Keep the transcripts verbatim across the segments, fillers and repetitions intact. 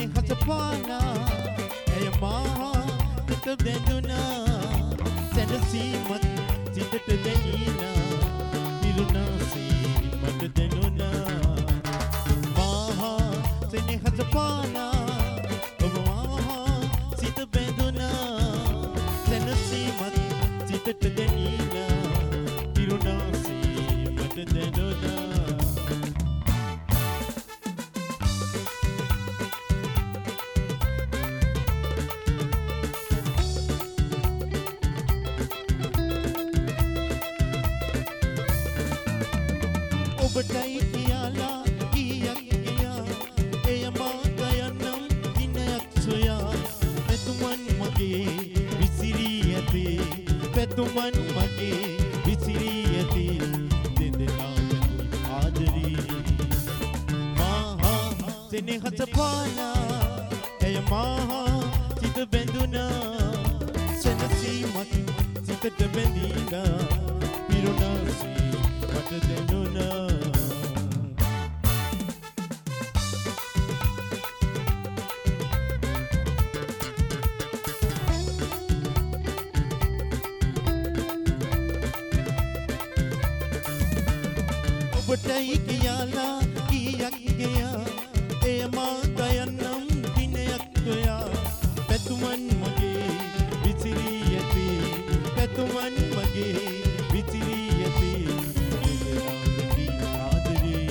සෙනෙහසපානා ඇය මා සිත බැඳුනා සැනසීමත් සිතට දැනීලා පිරුණාසේ මට දැනුණා මා සෙනෙහසපානා ඔබ මා සිත බැඳුනා සැනසීමත් සිතට දැනීලා පිරුණාසේ මට දැනුණා ඔබටයි කියලා කීයක් ගියා එය මා ගයන්නම් දිනයක් සොයා පැතුමන් මගේ විසිරී ඇතේ පැතුමන් මගේ විසිරී ඇතේ දෙදෙනා ආදරේ මා සෙනෙහසපානා එය මා සිත බැඳුනා සැනසීමත් සිතට බැඳීලා පිරුණාසේ මට දැනුණා ඔබටයි කියලා කීයක් ගියා එය මා ගයන්නම් දිනයක් සොයා පැතුමන් මගේ විසිරී ඇතේ පැතුමන් මගේ විසිරී ඇතේ ආදරේ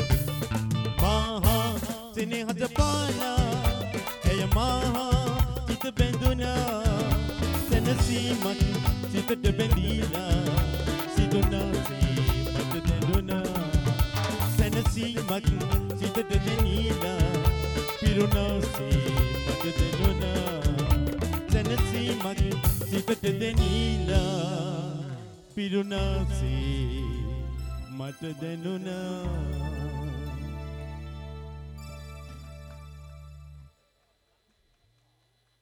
මා සෙනෙහසපානා ඇය මා සිත බැඳුනා සැනසීමත් සිතට බැඳීලා සිදුනාසේ මට දැනුණා සැනසීමත් සිතට දැනීලා පිරුණාසේ මට දැනුණා සැනසීමත් සිතට දැනීලා පිරුණාසේ මට දැනුණා